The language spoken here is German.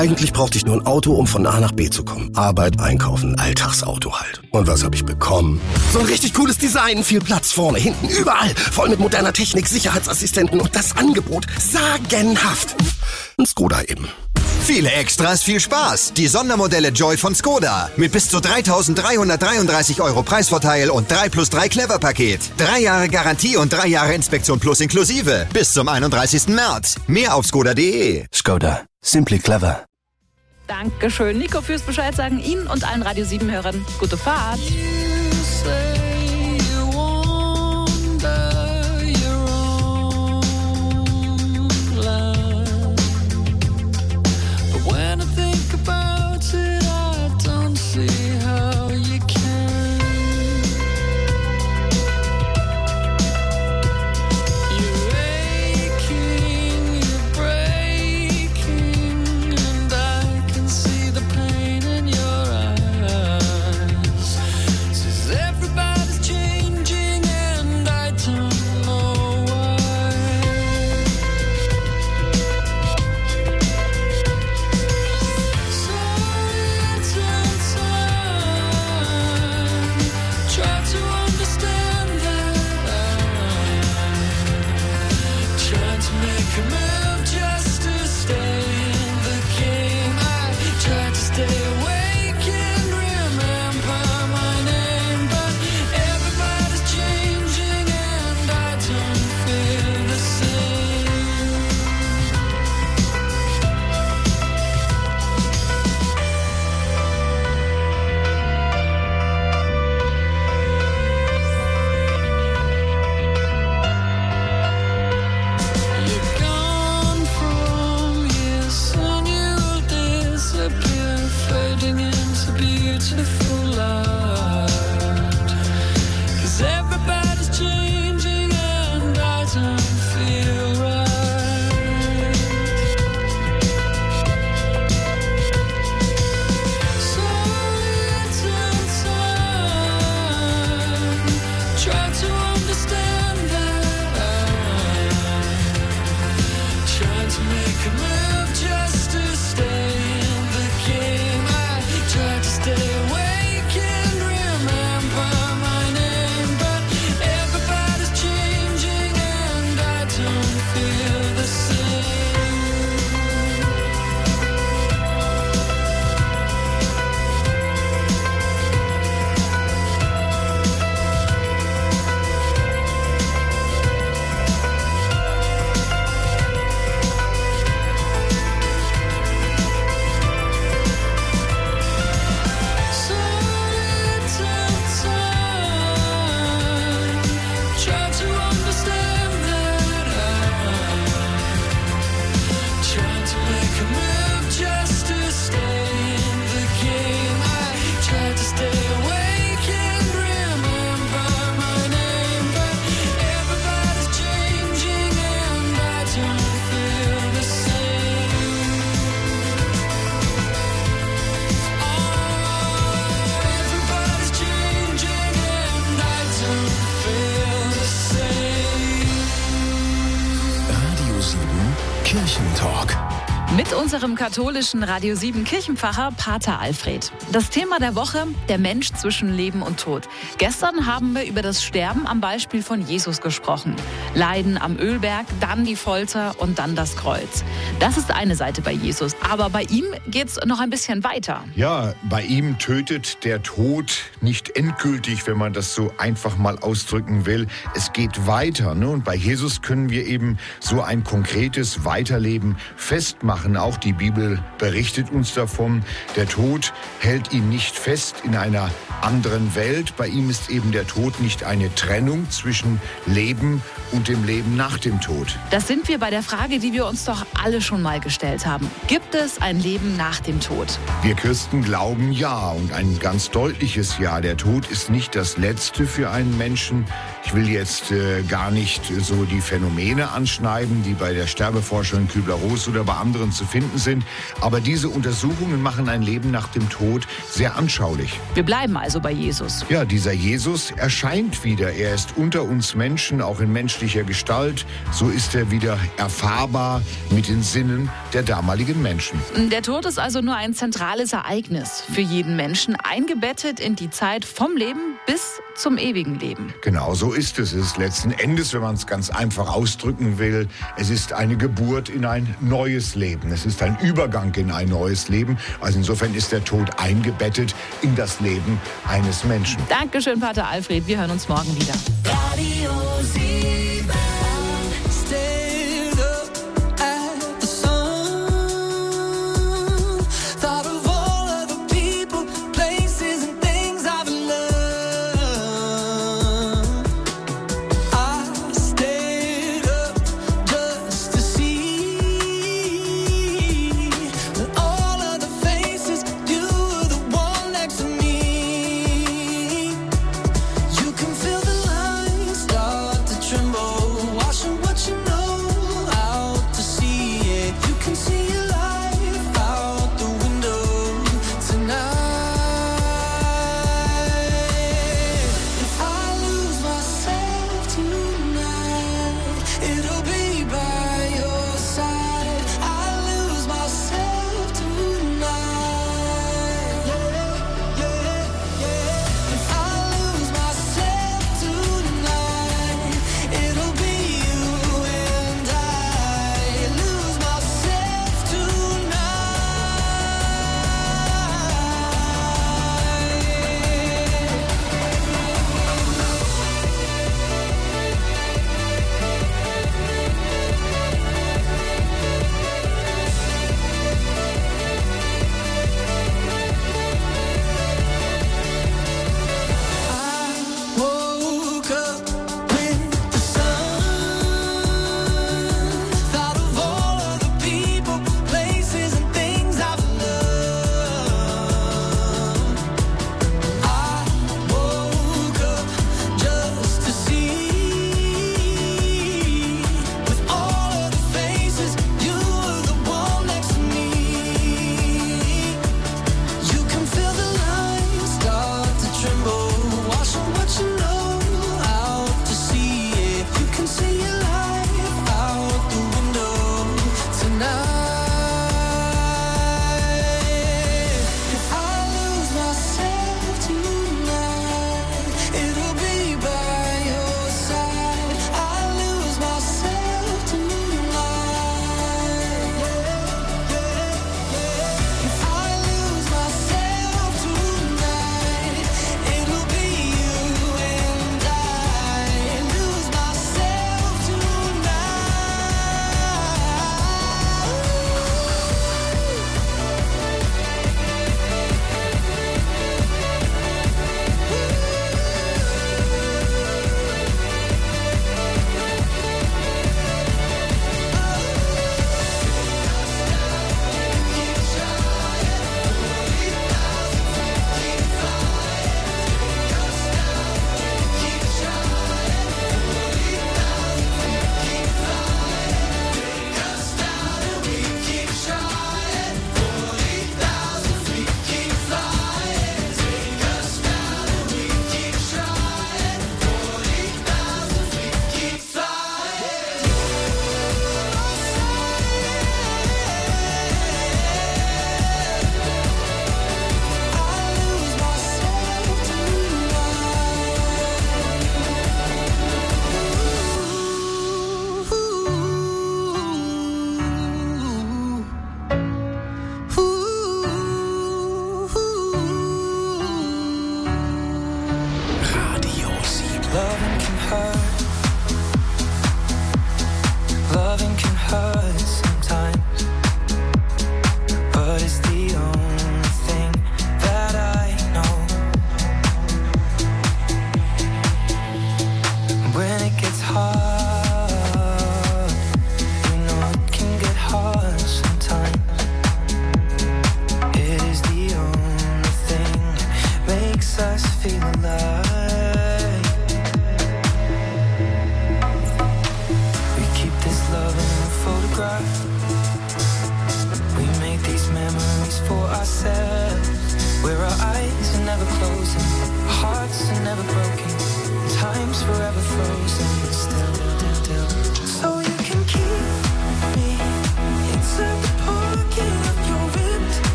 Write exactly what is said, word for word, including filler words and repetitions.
Eigentlich brauchte ich nur ein Auto, um von A nach B zu kommen. Arbeit, Einkaufen, Alltagsauto halt. Und was habe ich bekommen? So ein richtig cooles Design, viel Platz vorne, hinten, überall. Voll mit moderner Technik, Sicherheitsassistenten und das Angebot sagenhaft. Ein Skoda eben. Viele Extras, viel Spaß. Die Sondermodelle Joy von Skoda. Mit bis zu dreitausenddreihundertdreiunddreißig Euro Preisvorteil und drei plus drei Clever-Paket. Drei Jahre Garantie und drei Jahre Inspektion plus inklusive. Bis zum einunddreißigsten März. Mehr auf skoda punkt de. Skoda. Simply clever. Dankeschön, Nico, fürs Bescheid sagen. Ihnen und allen Radio sieben Hörern gute Fahrt. Kirchentalk. Mit unserem katholischen Radio sieben Kirchenpfarrer Pater Alfred. Das Thema der Woche, der Mensch zwischen Leben und Tod. Gestern haben wir über das Sterben am Beispiel von Jesus gesprochen. Leiden am Ölberg, dann die Folter und dann das Kreuz. Das ist eine Seite bei Jesus. Aber bei ihm geht's noch ein bisschen weiter. Ja, bei ihm tötet der Tod nicht endgültig, wenn man das so einfach mal ausdrücken will. Es geht weiter, ne? Und bei Jesus können wir eben so ein konkretes Weiterleben festmachen. Auch die Bibel berichtet uns davon. Der Tod hält ihn nicht fest in einer anderen Welt. Bei ihm ist eben der Tod nicht eine Trennung zwischen Leben und dem Leben nach dem Tod. Das sind wir bei der Frage, die wir uns doch alle schon mal gestellt haben. Gibt es ein Leben nach dem Tod? Wir Christen glauben ja, und ein ganz deutliches Ja. Der Tod ist nicht das Letzte für einen Menschen. Ich will jetzt äh, gar nicht so die Phänomene anschneiden, die bei der Sterbeforscherin Kübler-Ross oder bei anderen zu finden sind. Aber diese Untersuchungen machen ein Leben nach dem Tod sehr anschaulich. Wir bleiben also bei Jesus. Ja, dieser Jesus erscheint wieder. Er ist unter uns Menschen, auch in menschlicher Gestalt. So ist er wieder erfahrbar mit den Sinnen der damaligen Menschen. Der Tod ist also nur ein zentrales Ereignis für jeden Menschen, eingebettet in die Zeit vom Leben bis zum ewigen Leben. Genau so ist es. Es ist letzten Endes, wenn man es ganz einfach ausdrücken will, es ist eine Geburt in ein neues Leben. Es ist ein Übergang in ein neues Leben. Also insofern ist der Tod eingebettet in das Leben eines Menschen. Dankeschön, Pater Alfred. Wir hören uns morgen wieder. Radio sieben.